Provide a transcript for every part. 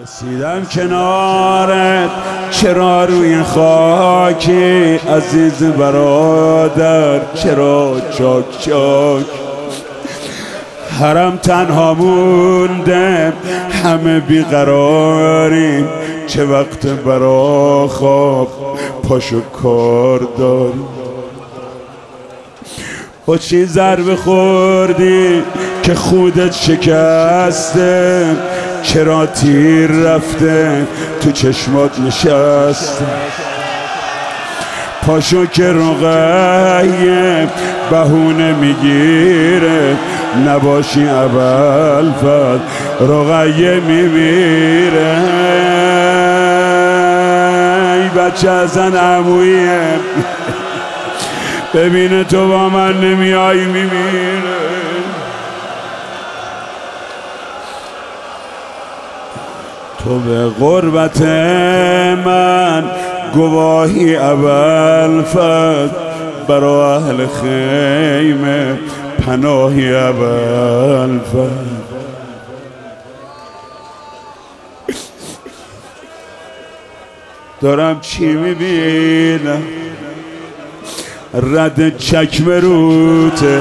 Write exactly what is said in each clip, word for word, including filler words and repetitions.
رسیدم کنارت چرا روی خاکی عزیز برادر، چرا چاک چاک حرم تنها موندم، همه بیقراریم، چه وقت برا خواب پاشو کار داری. با چی ضربه خوردی که خودت شکسته، چرا تیر رفته تو چشمات نشسته. پاشو که رقیه بهونه میگیره، نباشی ابوالفضل رقیه میمیره. ای بچه ازن عمویه ببینه تو با من نمیای میمیره. تو به غربت من گواهی ابوالفضل، برا اهل خیمه پناهی ابوالفضل. دارم چی میبینم؟ رد چکمه روته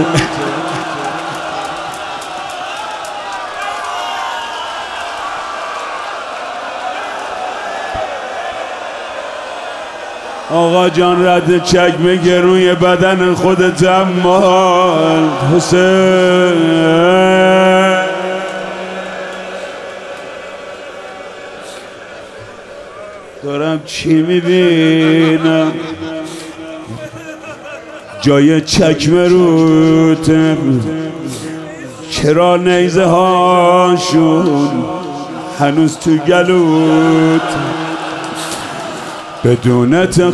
آقا جان، رد چکمه گروی بدن خودت امال حسین. دارم چی میبینم؟ جای چکمه روته، چرا نیزه هاشون هنوز تو گلوت؟ بدونت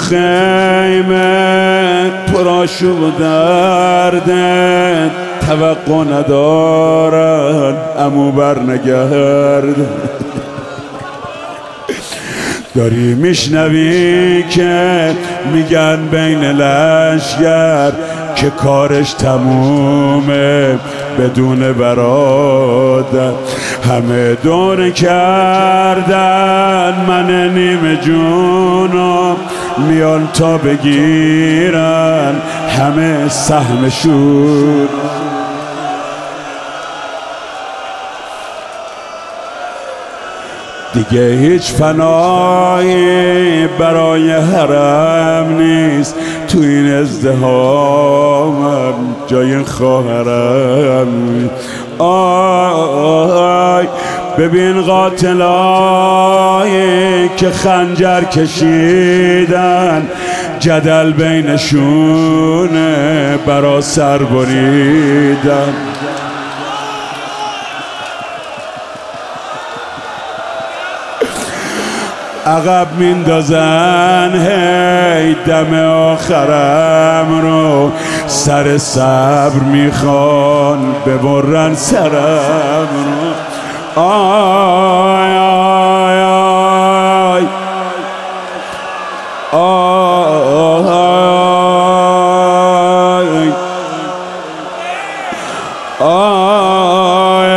خیمه پرآشوب و درده، توقع ندارن امو بر نگرد. داری میشنوی که میگن بین لشگر که کارش تمومه بدون برادر. همه دور کردن من نیمه جونو، میان تا بگیرن همه سهمشون. دیگه هیچ فنایی برای حرم نیست، تو این ازدهامم جای خواهرم. آی ببین قاتلایی که خنجر کشیدن، جدل بینشونه برا سر بریدن. عقب میندازن هی دم آخرم رو، سر صبر میخوان ببرن سرم رو. آی آی آی آی آی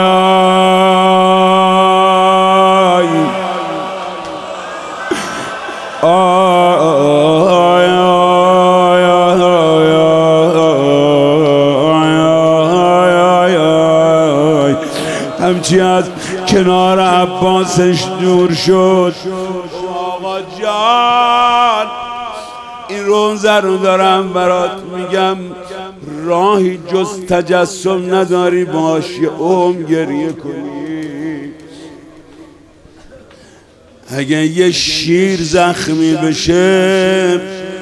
همچی از کنار عباسش دور شد. آقا جان، این روزه رو دارم برات میگم، راهی جز تجسم نداری، باش یه عمر گریه کنی. اگه یه شیر زخمی بشه،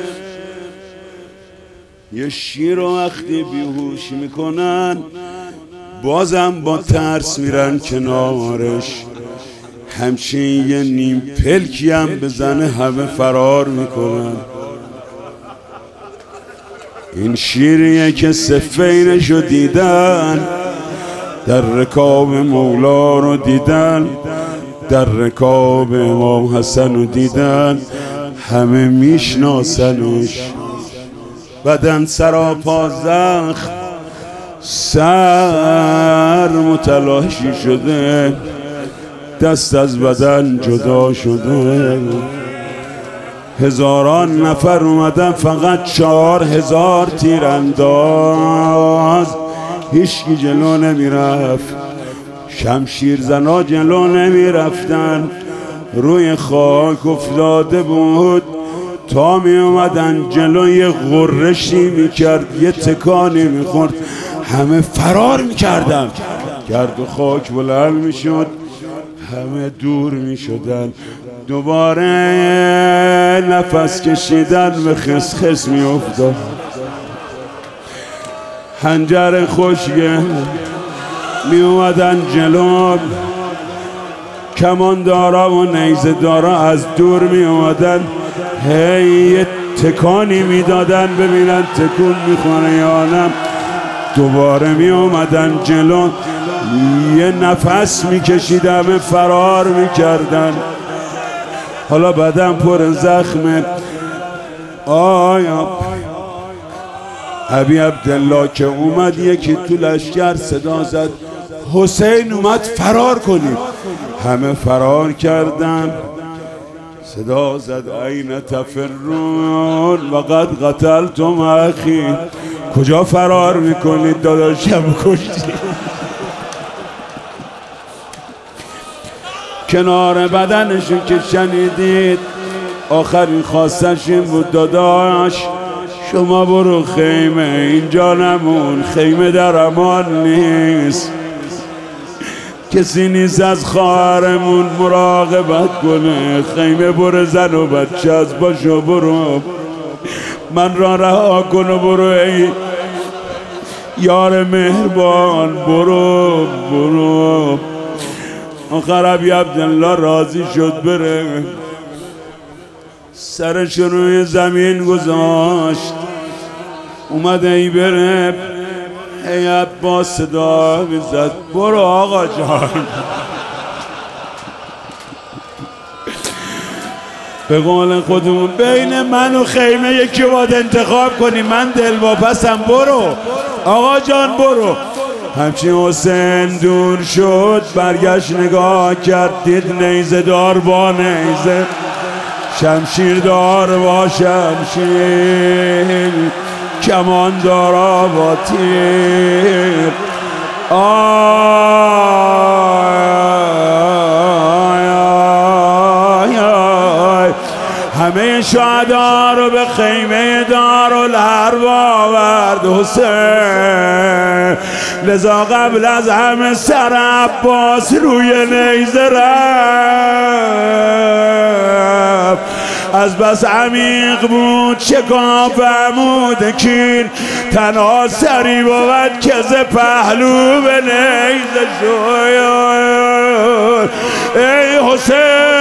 یه شیر رو وقتی بیهوش میکنن بازم با ترس میرن کنارش، همچین یه نیم پلکی هم بزنه همه فرار میکنن. این شیریه که صفینشو دیدن، در رکاب مولا رو دیدن، در رکاب امام حسن رو دیدن، همه میشناسنش. بدن سراپا زخم، سر متلاشی شده، دست از بدن جدا شده. هزاران نفر اومدن فقط چهار هزار تیرانداز، هیچکی جلو نمیرفت، شمشیر زنا جلو نمیرفتن، روی خاک افتاده بود. تا می اومدن جلو یه غرشی میکرد، یه تکانی میخورد، همه فرار میکردن. گرد و خاک بلند میشد، همه دور میشدن. دوباره نفس کشیدن به خسخس میافتاد. حنجر خشکه می اومدن جلو، کماندارا و نیزه دارا از دور می اومدن، هی یه تکانی می دادن ببینن تکون میخوره یا نه. دوباره می اومدن جلو، یه نفس می کشیدن فرار می کردن. حالا بدن پر زخمه. آیا ابی عبدالله که اومد، یکی تو لشکر صدا زد حسین اومد فرار کنید. همه فرار کردن. صدا زد این تفرون وقد قتلتم اخی، کجا فرار میکنید داداشم کشتی. کنار بدنشون که شنیدید آخرین خواستش این بود داداش شما برو خیمه، اینجا نمون، خیمه در امان نیست، کسی نیست از خواهرمون مراقبت کنه، خیمه برو زن و بچه از باشو برو، من را رها کن و برو ای یار مهربان، برو برو. آخر ابی عبدالله راضی شد بره، سرش روی زمین گذاشت، اومده ای بره. هیئت با صدا میزد برو آقا جان. به قول خودمون بین من و خیمه یکی باید انتخاب کنی، من دلواپسم، برو آقا جان برو. همچین حسین دور شد، برگشت نگاه کرد، دید نیزه دار با نیزه، شمشیر دار با شمشیر، کمان دارا با تیر. آی آی آی همه شهدا رو به خیمه دارالحرب آورد حسین، لذا قبل از همه سر عباس روی نیزه رفت، از بس عمیق بود شکاف عمود کین، تنها سری بود که ز پهلو به نیزه شد. ای حسین